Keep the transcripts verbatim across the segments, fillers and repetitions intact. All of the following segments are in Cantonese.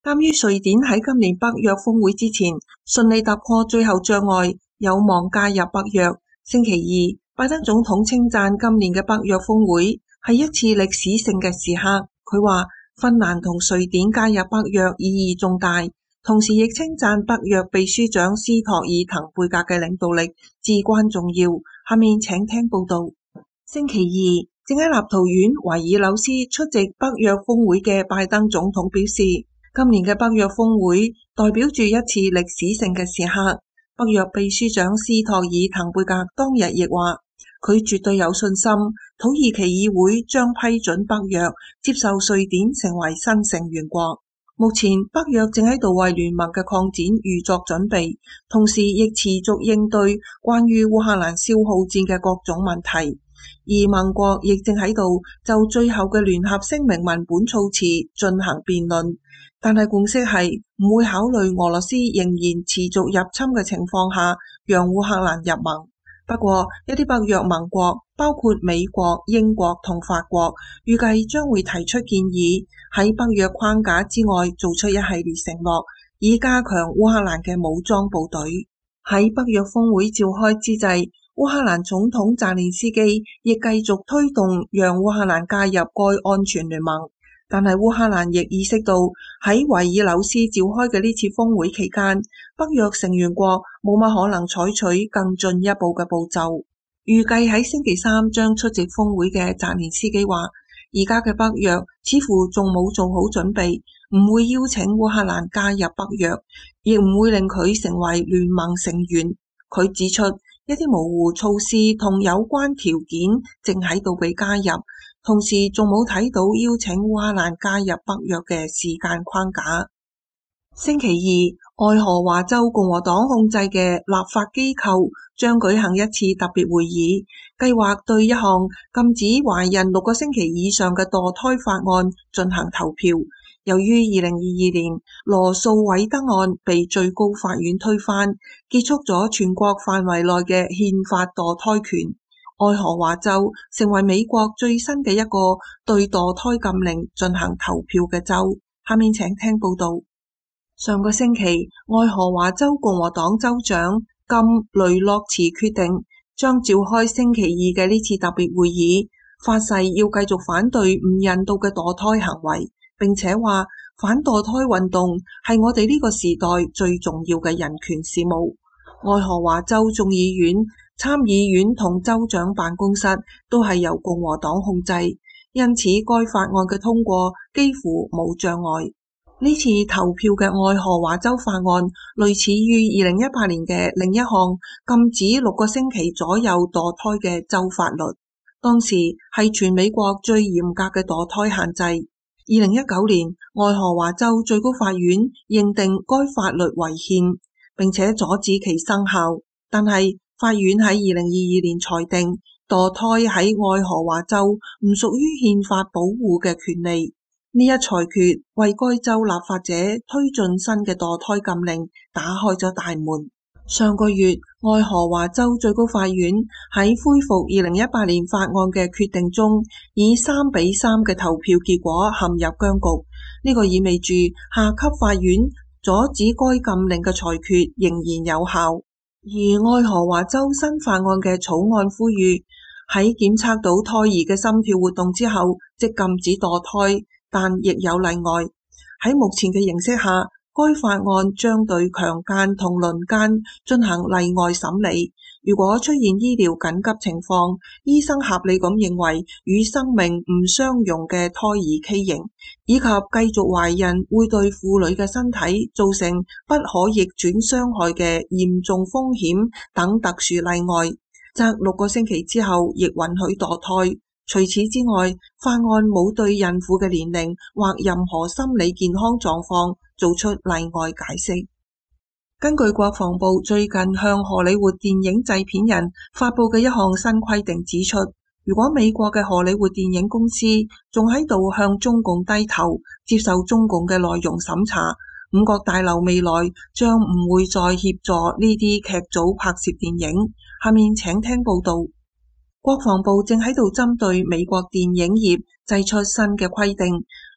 鑒於瑞典喺今年北約峰會之前順利突破最後障礙，有望加入北約。星期二，拜登總統稱讚今年嘅北約峰會係一次歷史性嘅時刻。佢話芬蘭同瑞典加入北約意義重大，同時亦稱讚北約秘書長斯托爾滕貝格嘅領導力至關重要。下面請聽報道。星期二，正喺立陶宛維爾紐斯出席北約峰會嘅拜登總統表示，今年嘅北約峰會代表住一次歷史性嘅時刻。北約秘書長斯托爾滕貝格當日亦話，佢絕對有信心土耳其議會將批准北約接受瑞典成為新成員國。目前北約正喺度為聯盟嘅擴展預作準備，同時亦持續應對關於烏克蘭消耗戰嘅各種問題。而盟國亦正喺度就最後嘅聯合聲明文本措辭進行辯論，但係共識係唔會考慮俄羅斯仍然持續入侵嘅情況下讓烏克蘭入盟。不過一啲北約盟國包括美國、英國同法國預計將會提出建議，喺北約框架之外做出一系列承諾，以加強烏克蘭嘅武裝部隊。喺北約峰會召開之際，烏克蘭總統澤連斯基亦繼續推動讓烏克蘭加入該安全聯盟，但係烏克蘭亦意識到喺維爾紐斯召開嘅呢次峰會期間，北約成員國冇乜可能採取更進一步嘅步驟。預計喺星期三將出席峰會嘅澤連斯基話，而家嘅北約似乎仲冇做好準備，唔會邀請烏克蘭加入北約，亦唔會令佢成為聯盟成員。佢指出，一啲模糊措施同有關條件正喺度被加入，同時仲冇睇到邀請烏克蘭加入北約嘅時間框架。星期二，愛荷華州共和黨控制嘅立法機構將舉行一次特別會議，計劃對一項禁止懷孕六個星期以上嘅墮胎法案進行投票。由於二零二二年羅訴韋德案被最高法院推翻，結束咗全國範圍內嘅憲法墮胎權，愛荷華州成為美國最新嘅一個對墮胎禁令進行投票嘅州。下面請聽報道。上個星期，愛荷華州共和黨州長金雷諾茨決定將召開星期二嘅呢次特別會議，發誓要繼續反對唔人道嘅墮胎行為，並且話反墮胎運動係我哋呢個時代最重要嘅人權事務。愛荷華州眾議院、參議院同州長辦公室都係由共和黨控制，因此該法案嘅通過幾乎冇障礙。呢次投票嘅愛荷華州法案類似於二零一八年嘅另一項禁止六個星期左右墮胎嘅州法律，當時係全美國最嚴格嘅墮胎限制。二零一九年，愛荷華州最高法院認定該法律違憲，並且阻止其生效。但係法院喺二零二二年裁定，墮胎喺愛荷華州唔屬於憲法保護嘅權利。呢一裁決為該州立法者推進新嘅墮胎禁令打開咗大門。上個月，愛荷華州最高法院喺恢復二零一八年法案嘅決定中，以三比三嘅投票結果陷入僵局。呢、這個意味住下級法院阻止該禁令嘅裁決仍然有效。而愛荷華州新法案嘅草案呼籲喺檢測到胎兒嘅心跳活動之後，即禁止墮胎。但亦有例外，喺目前嘅形式下，該法案將對強姦同輪姦進行例外審理。如果出現醫療緊急情況，醫生合理咁認為與生命唔相容嘅胎兒畸形，以及繼續懷孕會對婦女嘅身體造成不可逆轉傷害嘅嚴重風險等特殊例外，則六個星期之後亦允許墮胎。除此之外，法案冇對孕婦嘅年齡或任何心理健康狀況做出例外解釋。根據國防部最近向荷里活電影製片人發佈嘅一項新規定指出，如果美國嘅荷里活電影公司仲喺度向中共低頭，接受中共嘅內容審查，五角大樓未來將唔會再協助呢啲劇組拍攝電影。下面請聽報道。國防部正喺度針對美國電影業製出新嘅規定，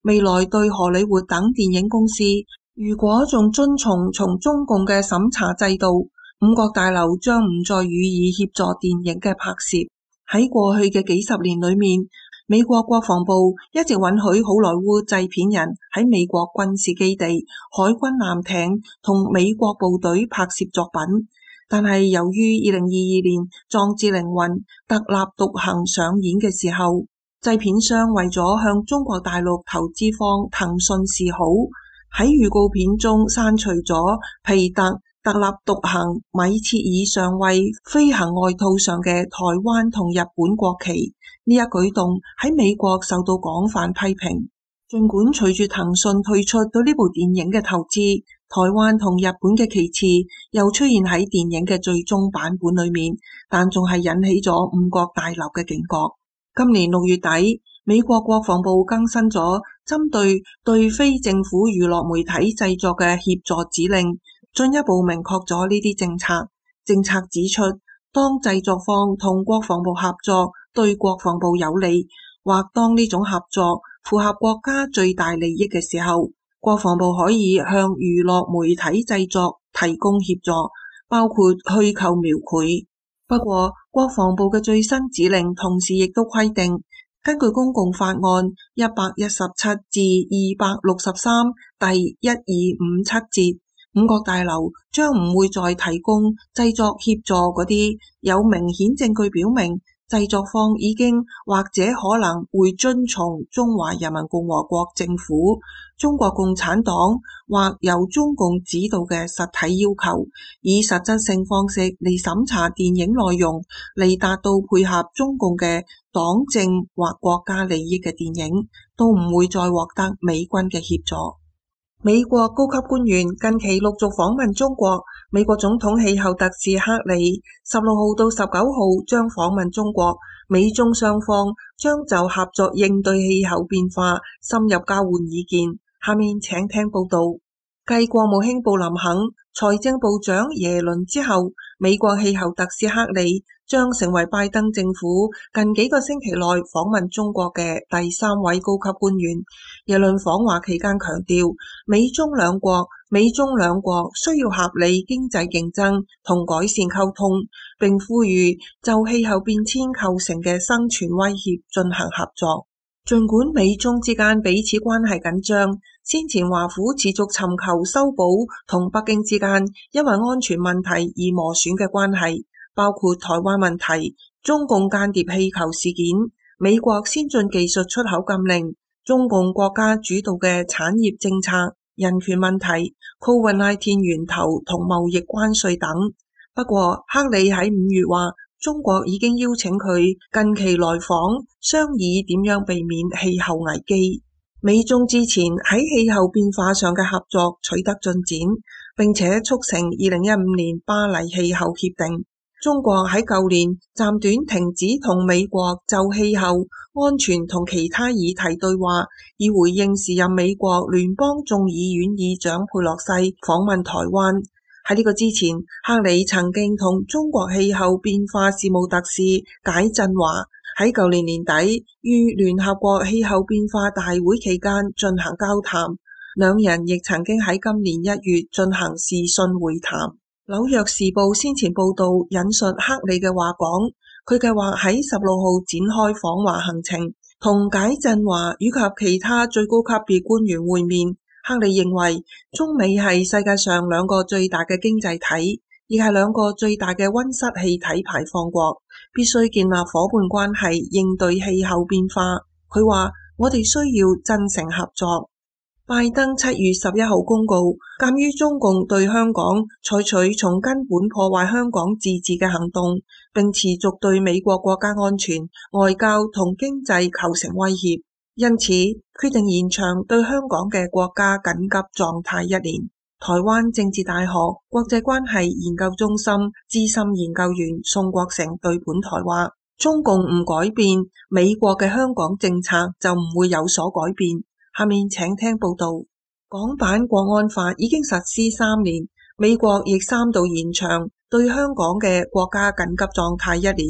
未來對荷里活等電影公司，如果仲遵從從中共嘅審查制度，五角大樓將唔再予以協助電影嘅拍攝。喺過去嘅幾十年裏面，美國國防部一直允許好萊塢製片人喺美國軍事基地、海軍艦艇同美國部隊拍攝作品。但係由於二零二二年《壯志凌雲》特立獨行上演嘅時候，製片商為咗向中國大陸投資方騰訊示好，喺預告片中刪除咗皮特特立獨行米切爾上尉飛行外套上嘅台灣同日本國旗。呢一舉動喺美國受到廣泛批評。儘管隨住騰訊退出對呢部電影嘅投資，台灣同日本嘅旗幟又出現喺電影嘅最終版本裏面，但仲係引起咗五角大樓嘅警覺。今年六月底，美國國防部更新咗針對對非政府娛樂媒體製作嘅協助指令，進一步明確咗呢啲政策。政策指出，當製作方同國防部合作對國防部有利，或當呢種合作符合國家最大利益嘅時候，國防部可以向娛樂媒體製作提供協助，包括虛構描繪。不過，國防部嘅最新指令同時亦都規定，根據公共法案一百一十七至二百六十三第一二五七節，五角大樓將唔會再提供製作協助嗰啲有明顯證據表明製作方已經或者可能會遵從中華人民共和國政府、中國共產黨或由中共指導嘅實體要求，以實質性方式嚟審查電影內容，嚟達到配合中共嘅黨政或國家利益嘅電影，都唔會再獲得美軍嘅協助。美國高級官員近期陸續訪問中國，美國總統氣候特使克里十六號到十九號將訪問中國，美中雙方將就合作應對氣候變化深入交換意見。下面請聽報道。繼國務卿布林肯、財政部長耶倫之後，美國氣候特使克里將成為拜登政府近幾個星期內訪問中國嘅第三位高級官員。耶倫訪華期間強調，美中兩國美中兩國需要合理經濟競爭同改善溝通，並呼籲就氣候變遷構成嘅生存威脅進行合作。儘管美中之間彼此關係緊張，先前華府持續尋求修補同北京之間因為安全問題而磨損嘅關係，包括台灣問題、中共間諜氣球事件、美國先進技術出口禁令、中共國家主導嘅產業政策、人權問題、Covid 十九 源頭同貿易關稅等。不過，克里喺五月話，中國已經邀請佢近期來訪，商議點樣避免氣候危機。美中之前喺氣候變化上嘅合作取得進展，並且促成二零一五年巴黎氣候協定。中國喺舊年暫短停止同美國就氣候、安全同其他議題對話，以回應時任美國聯邦眾議院議長佩洛西訪問台灣。喺呢個之前，克里曾經同中國氣候變化事務特使解振華喺舊年年底於聯合國氣候變化大會期間進行交談，兩人亦曾經喺今年一月進行視訊會談。紐約時報先前報道引述克里嘅話講，佢計劃喺十六號展開訪華行程，同解振華以及其他最高級別官員會面。克里認為中美係世界上兩個最大嘅經濟體，亦係兩個最大嘅溫室氣體排放國，必須建立夥伴關係應對氣候變化。佢話我哋需要真誠合作。拜登七月十一號公告，鑒於中共對香港採取從根本破壞香港自治嘅行動，並持續對美國國家安全、外交同經濟構成威脅，因此決定延長對香港嘅國家緊急狀態一年。台灣政治大學國際關係研究中心資深研究員宋國成對本台話，中共唔改變，美國嘅香港政策就唔會有所改變。下面請聽報道。港版國安法已經實施三年，美國亦三度延長對香港嘅國家緊急狀態一年。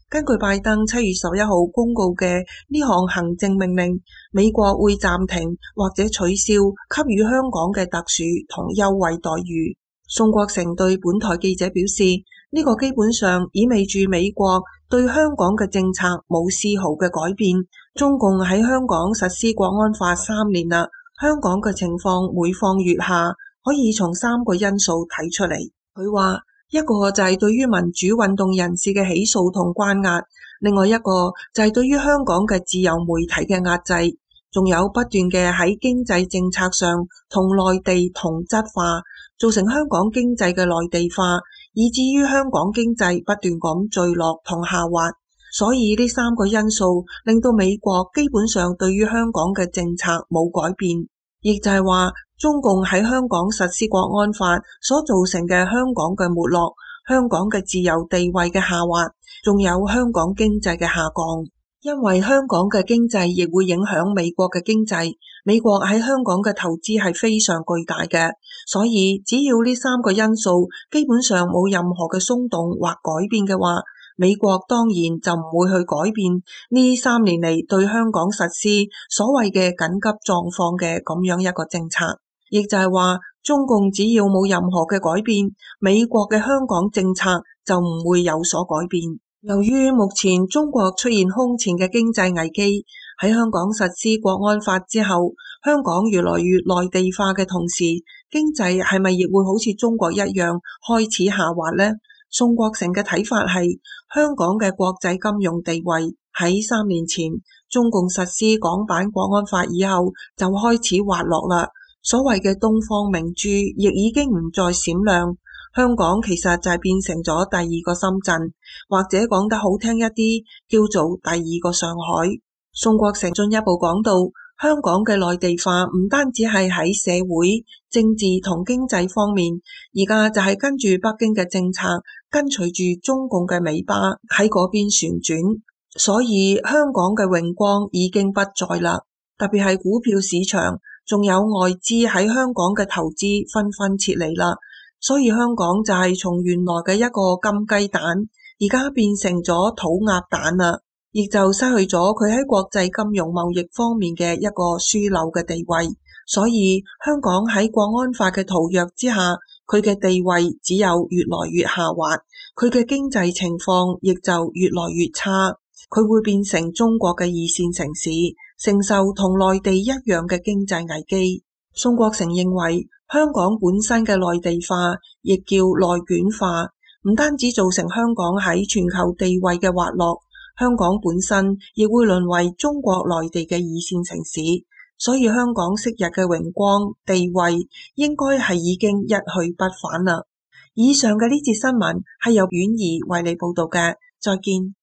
根據拜登七月十一號公告嘅呢項行政命令，美國會暫停或者取消給予香港嘅特殊同優惠待遇。宋國成對本台記者表示，呢個基本上意味住美國對香港嘅政策冇絲毫嘅改變。中共喺香港實施國安法三年啦，香港嘅情況每況愈下，可以從三個因素睇出嚟。佢話一個就係對於民主運動人士嘅起訴同關押，另外一個就係對於香港嘅自由媒體嘅壓制，仲有不斷嘅喺經濟政策上同內地同質化，造成香港經濟嘅內地化，以至於香港經濟不斷咁墜落同下滑。所以呢三個因素令到美國基本上對於香港嘅政策冇改變，亦就係話中共喺香港實施國安法所造成嘅香港嘅沒落，香港嘅自由地位嘅下滑，仲有香港經濟嘅下降。因為香港嘅經濟亦會影響美國嘅經濟，美國喺香港嘅投資係非常巨大嘅，所以只要呢三個因素基本上冇任何嘅鬆動或改變嘅話，美國當然就唔會去改變呢三年嚟對香港實施所謂嘅緊急狀況嘅咁樣一個政策，亦就係話中共只要冇任何嘅改變，美國嘅香港政策就唔會有所改變。由於目前中國出現空前嘅經濟危機，喺香港實施國安法之後，香港越來越內地化嘅同時，經濟係咪亦會好似中國一樣開始下滑呢？宋國成嘅睇法係，香港嘅國際金融地位喺三年前中共實施港版國安法以後就開始滑落啦。所謂嘅東方明珠亦已經唔再閃亮，香港其實就係變成咗第二個深圳，或者講得好聽一啲叫做第二個上海。宋國成進一步講到，香港嘅內地化唔單止係喺社會、政治同經濟方面，而家就係跟住北京嘅政策，跟隨住中共嘅尾巴喺嗰邊旋轉，所以香港嘅榮光已經不再啦。特別係股票市場，仲有外資喺香港嘅投資紛紛撤離啦，所以香港就係從原來嘅一個金雞蛋，而家變成咗土鴨蛋啦，亦就失去咗佢喺國際金融貿易方面嘅一個樞紐嘅地位。所以香港喺國安法嘅圖約之下，佢嘅地位只有越來越下滑，佢嘅經濟情況亦就越來越差，佢會變成中國嘅二線城市，承受同內地一樣嘅經濟危機。宋國成認為，香港本身嘅內地化，亦叫內卷化，唔單止造成香港喺全球地位嘅滑落，香港本身亦會淪為中國內地嘅二線城市。所以香港昔日嘅榮光地位應該係已經一去不返啦。以上嘅呢節新聞係由婉兒為你報道嘅，再見。